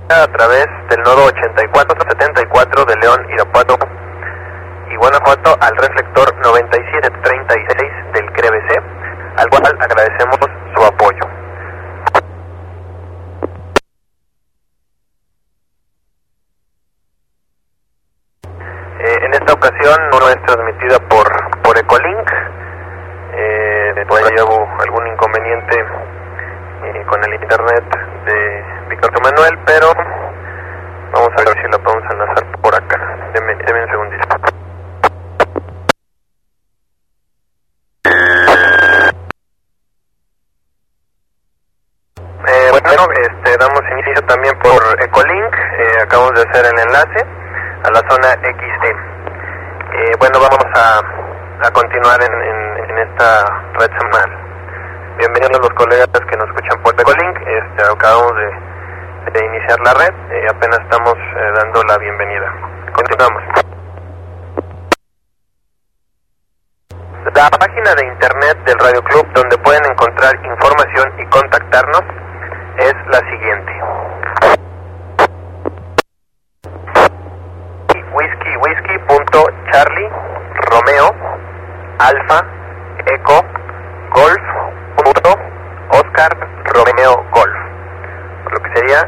a través del nodo 8474 de León, Irapuato y Guanajuato al reflector 9736 del CREBC, al cual agradecemos su apoyo. En esta ocasión no es transmitida por Ecolink. Por ahí hubo algún inconveniente con el internet de Víctor Manuel, pero vamos a ver si la podemos enlazar por acá. Deme un segundito. Damos inicio también por Ecolink. Acabamos de hacer el enlace a la zona XE. Vamos a continuar en esta red semanal. Bienvenidos a los colegas que nos escuchan por Ecolink. Acabamos de iniciar la red, apenas estamos dando la bienvenida. Continuamos. La página de internet del Radio Club, donde pueden encontrar información y contactarnos, es la siguiente: www.charlie.romeo.alfa.eco.golf.oscar.romeo.golf, lo que sería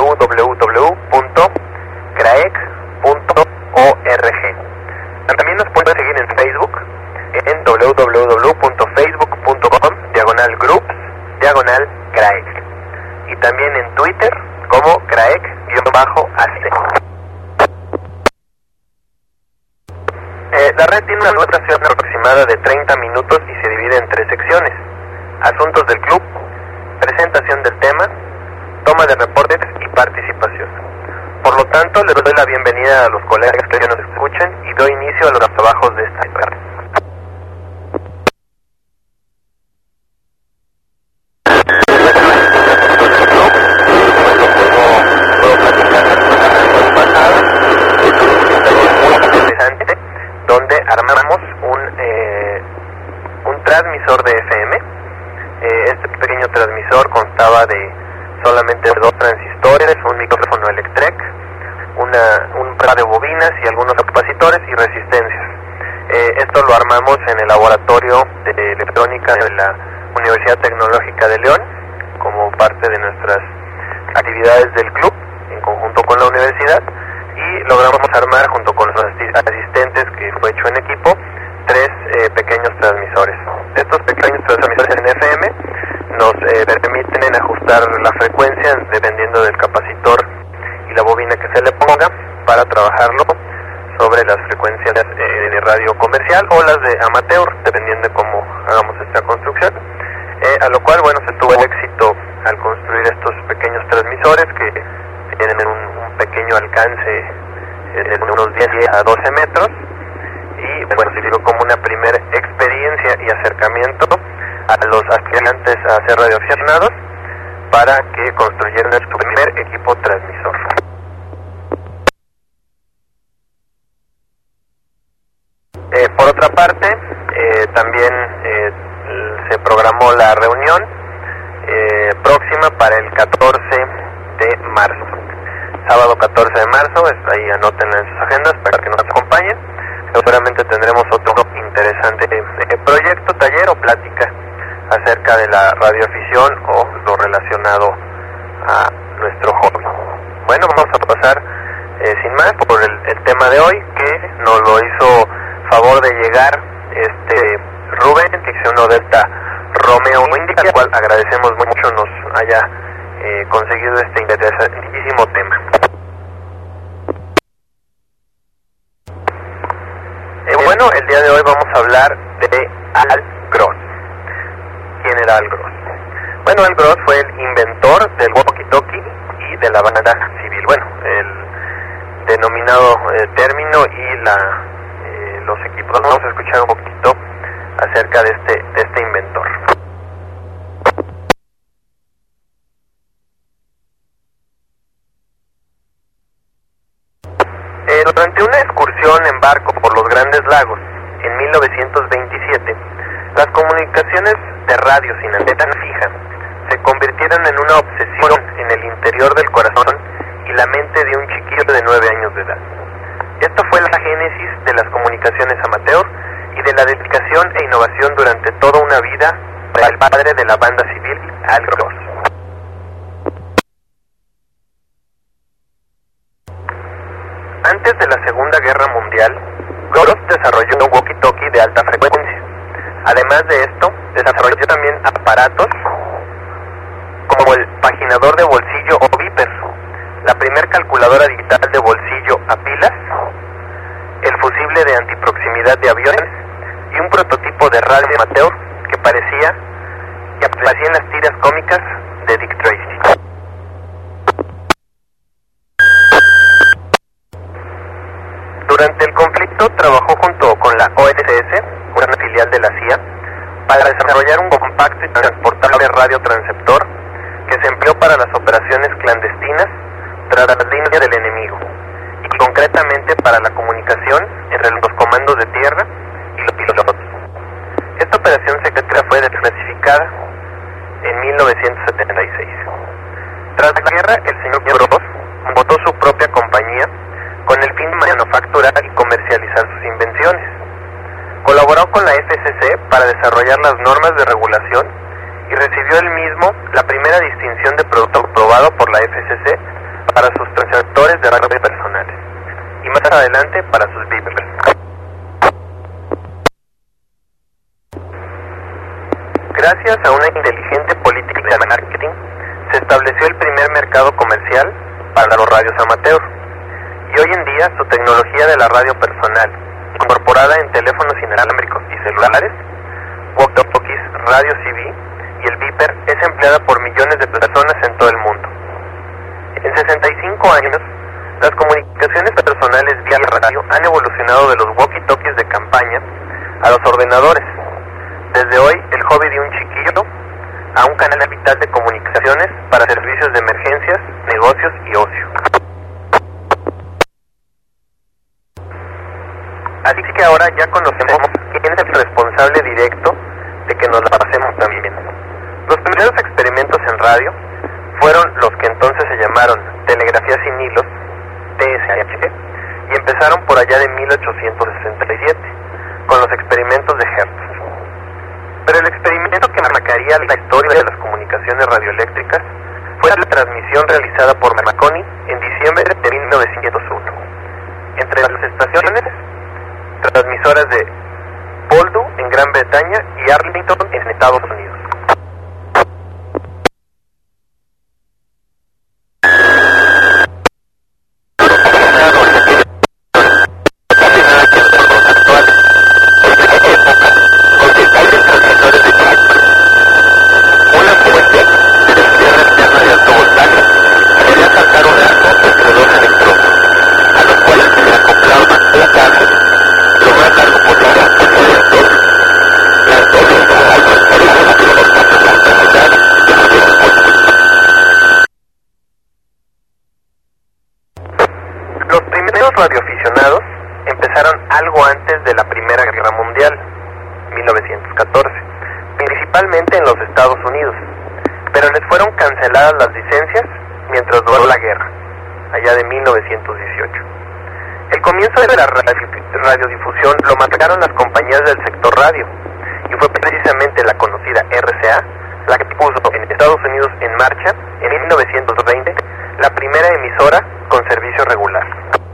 www.craec.org. También nos pueden seguir en Facebook en www.facebook.com/groups/craec, y también en Twitter como craec-ac. La red tiene una duración aproximada de 30 minutos y se divide en 3 secciones: asuntos del club, presentación del tema, toma de reportes y participación. Por lo tanto, les doy la bienvenida a los colegas que nos escuchen y doy inicio a los trabajos de esta red. Donde armamos un transmisor de FM. Este pequeño transmisor constaba de solamente 2 transistores, un micrófono Electrek, un par de bobinas y algunos capacitores y resistencias. Esto lo armamos en el laboratorio de electrónica de la Universidad Tecnológica de León, como parte de nuestras actividades del club en conjunto con la universidad, y logramos armar junto con los asistentes, que fue hecho en equipo, 3 pequeños transmisores. Estos pequeños transmisores en FM nos permiten ajustar la frecuencia dependiendo del capacitor y la bobina que se le ponga para trabajarlo sobre las frecuencias de radio comercial o las de amateur, dependiendo de cómo hagamos esta construcción. A lo cual, se tuvo éxito al construir estos pequeños transmisores que tienen un pequeño alcance de unos 10 a 12 metros, y sirvió como una primera experiencia y acercamiento a los aspirantes a ser radioaficionados para que construyeran su primer equipo transmisor. Por otra parte, también se programó la reunión próxima para el 14 de marzo. Sábado 14 de marzo, ahí anótenla en sus agendas para que nos acompañen. Seguramente tendremos otro interesante proyecto, taller o plática acerca de la radioafición o lo relacionado a nuestro hobby. Vamos a pasar sin más por el tema de hoy, que nos lo hizo favor de llegar Rubén, que es uno Delta Romeo India, al cual agradecemos mucho nos haya conseguido este interesantísimo tema. El día de hoy vamos a hablar de Al Gross. ¿Quién era Al Gross? Al Gross fue el inventor del walkie-talkie y de la banda civil. El denominado término y los equipos. Vamos a escuchar un poquito acerca de este inventor. Durante una excursión en barco por los Grandes Lagos en 1927, las comunicaciones de radio sin antena fija se convirtieron en una obsesión en el interior del corazón y la mente de un chiquillo de 9 años de edad. Esto fue la génesis de las comunicaciones amateur y de la dedicación e innovación durante toda una vida para el padre de la banda civil, Al Gross. Antes de la Segunda Guerra Mundial, Gross desarrolló un walkie-talkie de alta frecuencia. Además de esto, desarrolló también aparatos como el paginador de bolsillo o Viper, la primer calculadora digital de bolsillo a pilas, el fusible de antiproximidad de aviones y un prototipo de radio amateur que aparecía en las tiras cómicas de Dick Tracy. Durante el conflicto trabajó junto con la OSS, una filial de la CIA, para desarrollar un compacto y transportable radiotransceptor que se empleó para las operaciones clandestinas tras la línea del enemigo, y concretamente para la comunicación entre los comandos de tierra y los pilotos. Esta operación secreta fue desclasificada en 1976. Tras la guerra, el señor Gross montó su propia compañía con el fin de manufacturar y comercializar sus invenciones. Colaboró con la FCC para desarrollar las normas de regulación y recibió él mismo la primera distinción de producto aprobado por la FCC para sus transceptores de radio personales y más adelante para sus Vipers. Gracias a una inteligente política de marketing, se estableció el primer mercado comercial para los radios amateur, y hoy en día su tecnología de la radio personal, incorporada en teléfonos inalámbricos y celulares, walkie-talkies, radio CV y el Viper, es empleada por millones de personas en todo el mundo. En 65 años, las comunicaciones personales vía radio han evolucionado de los walkie-talkies de campaña a los ordenadores. Desde hoy, el hobby de un chiquillo a un canal vital de comunicaciones para servicios de emergencias, negocios y ocio. Así que ahora ya conocemos quién es el responsable directo de que nos la pasemos tan bien. Los primeros experimentos en radio fueron los que entonces se llamaron telegrafía sin hilos, TSH, y empezaron por allá de 1867, con los experimentos de Hertz. Pero el experimento que marcaría la historia de las comunicaciones radioeléctricas fue la transmisión realizada por Marconi en diciembre de 1901, entre las estaciones transmisoras de Poldhu en Gran Bretaña y Arlington en Estados Unidos. Radioaficionados empezaron algo antes de la Primera Guerra Mundial, 1914, principalmente en los Estados Unidos, pero les fueron canceladas las licencias mientras duró la guerra, allá de 1918. El comienzo de la radiodifusión lo marcaron las compañías del sector radio, y fue precisamente la conocida RCA la que puso en Estados Unidos en marcha, en 1920, la primera emisora con servicio regular.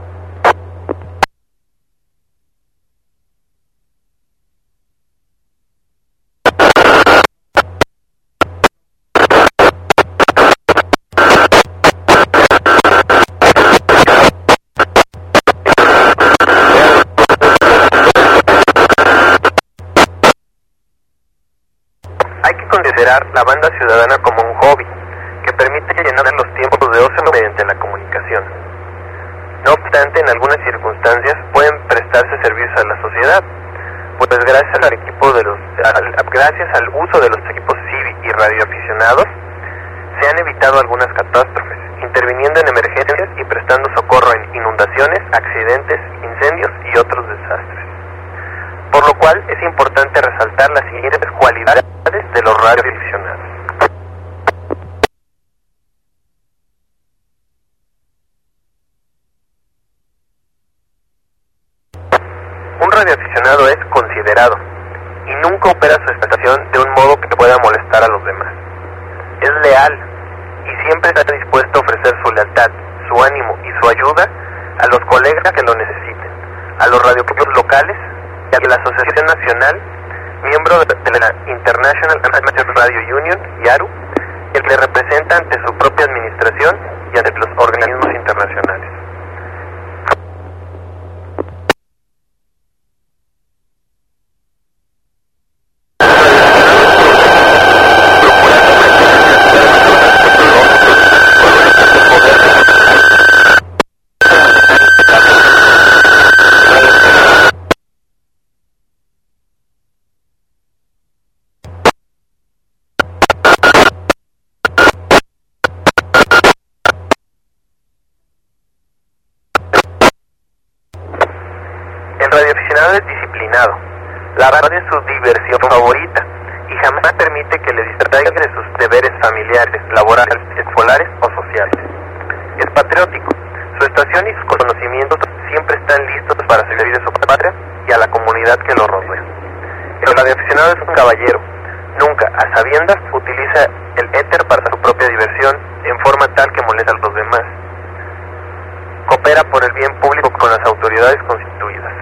La banda ciudadana como un hobby que permite llenar los tiempos de ocio mediante la comunicación. No obstante, en algunas circunstancias pueden prestarse servicios a la sociedad, pues gracias al uso de los equipos CIVI y radioaficionados se han evitado algunas catástrofes, interviniendo en emergencias y prestando socorro en inundaciones, accidentes, incendios y otros desastres. Por lo cual es importante resaltar las siguientes cualidades de los radioaficionados. radioaficionado es considerado y nunca opera su estación de un modo que pueda molestar a los demás. Es leal y siempre está dispuesto a ofrecer su lealtad, su ánimo y su ayuda a los colegas que lo necesiten, a los radioclubs locales y a la Asociación Nacional, miembro de la International Amateur Radio Union, IARU, el que le representa ante su propia administración y ante los organismos internacionales. El radioaficionado es disciplinado. La radio es su diversión favorita y jamás permite que le distraiga de sus deberes familiares, laborales, escolares o sociales. Es patriótico. Su estación y sus conocimientos siempre están listos para servir a su patria y a la comunidad que lo rodea. El radioaficionado es un caballero. Nunca, a sabiendas, utiliza el éter para su propia diversión en forma tal que molesta a los demás. Coopera por el bien público con las autoridades constituidas.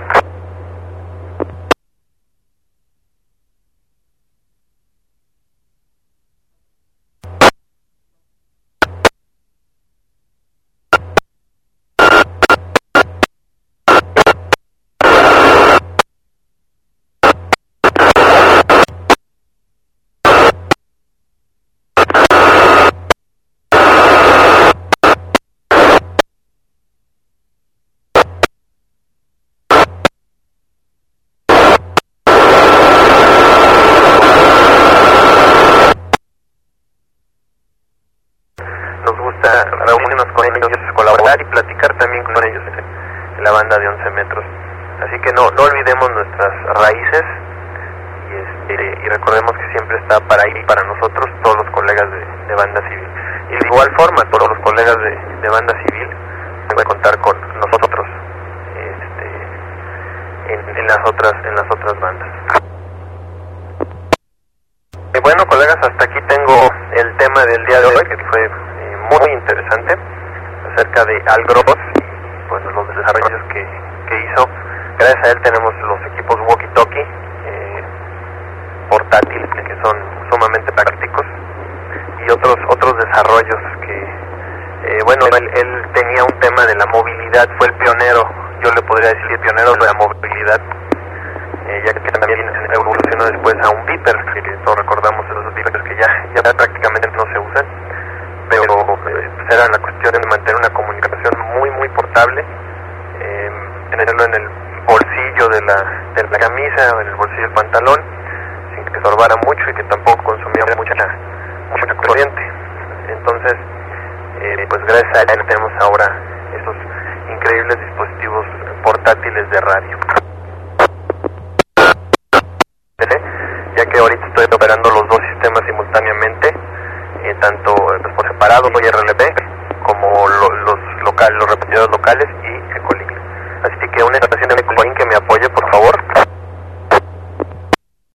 Reunirnos con ellos, colaborar y platicar también con ellos en la banda de 11 metros. Así que no olvidemos nuestras raíces y recordemos que siempre está para ir para nosotros todos los colegas de banda civil. Y de igual forma, todos los colegas de banda civil pueden contar con nosotros en las otras bandas. Bueno, colegas, hasta aquí tengo el tema del día de hoy, que fue muy interesante, acerca de Al Gross y pues los desarrollos que hizo. Gracias a él tenemos los equipos walkie-talkie portátiles, que son sumamente prácticos, y otros desarrollos que bueno, él tenía un tema de la movilidad, fue el pionero, yo le podría decir el pionero de la movilidad, ya que también evolucionó después a un beeper, que todos recordamos esos beepers que ya prácticamente no se usan, pero era la cuestión de mantener una comunicación muy portable, tenerlo en el bolsillo de la camisa o en el bolsillo del pantalón, sin que estorbara mucho y que tampoco consumía mucha corriente. Entonces, pues gracias a él tenemos ahora esos increíbles dispositivos portátiles de radio. Ya que ahorita estoy operando los dos sistemas simultáneamente, tanto por separado, IRLB, como los repetidores locales, y